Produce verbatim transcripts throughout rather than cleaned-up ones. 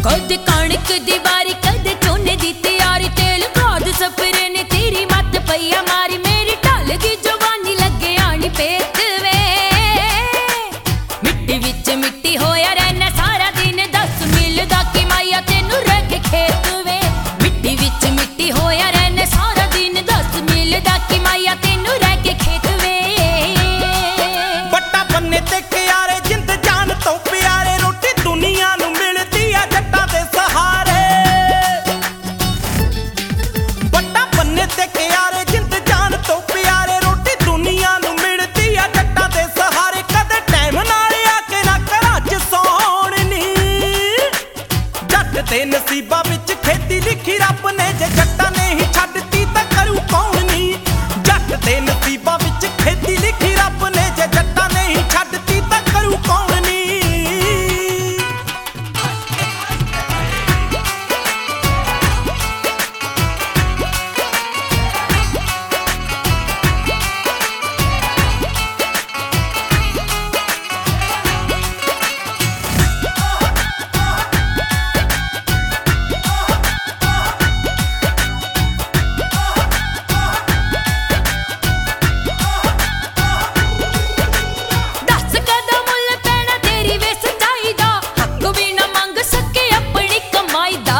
कद कणक दी बारी कद झोने दी तैयारी तेल खाद सफरे ने तेरी मत पईया मारी मेरी ढल दी जवानी लगे आनी पेत वे मिट्टी विच मिट्टी होया रहना सारा दिन दस मिलदा कि माया तेनू रह के खेत वे मिट्टी विच मिट्टी होया रहना सारा दिन दस मिलदा कि माया तेनू रह के खेत वे बट्टा बन्ने ते क्यारे जिंद जान तो प्यारे रोटी दुनिया नू मिलदी आ जट्टां दे सहारे बट्टा बन्ने ते क्यारे जिंद जान तो प्यारे रोटी दुनिया नू मिलदी आ जट्टां दे सहारे कदे टाइम नाल आके ना घरां च सौण नी जट दे नसीबां विच खेती लिखी रब ने जे जट्टां ने ही छड्डती तां करू कौन नी जट दे नसीबां विच खेती लिखी रब ने जे जट्टां ने ही छड्डती तां करू कौन नी दस कदा मुल पैना तेरी वे सच्चाई दा हक भी ना मंग सके अपनी कमाई दा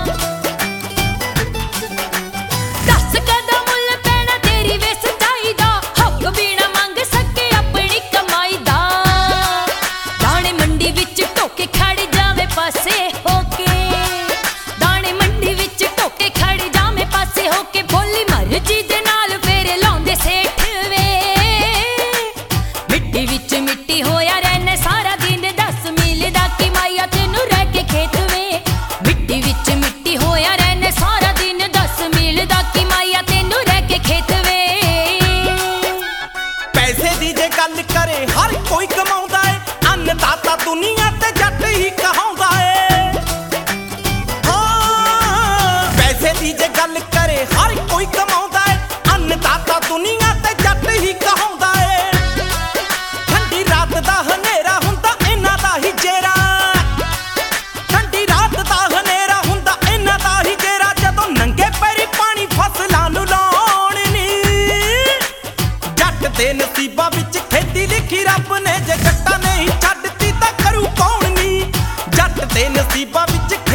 दस कदा मुल पैना तेरी वे सच्चाई दा हक भी ना मंग सके अपनी कमाई दा दाने मंडी विच टोके खड़ जावे पासे होके दाने मंडी विच टोके खड़ जावे पासे होके बोली मर्जी दे नाल फेरे लाउंदे सेठ वे मिट्टी विच मिट्टी होया रहना सारा दिन दस मिलदा कि माया तेनू रह के खेत वे मिट्टी विच मिट्टी होया रहना सारा दिन दस मिलदा कि माया तेनू रह के खेत वे पैसे दी जे गल करे हर कोई कमाउंदा है अन्नदाता दुनिया ते जट ही कहाउंदा है हाँ पैसे दी जे गल करे हर कोई कमाउंदा है अन्नदाता दुनिया ते जट ही कहाउंदा है ठंडी रात दा हनेरा हुंदा इन्हां दा ही जेरा ठंडी रात दा हनेरा हुंदा इन्हां दा ही जेरा जदों नंगे पैरी पानी फसलां नू लाउण नी जट दे नसीबां विच खेती लिखी रब ने जे जट्टां ने ही छड्डती तां करू कौन नी जट दे नसीबां विच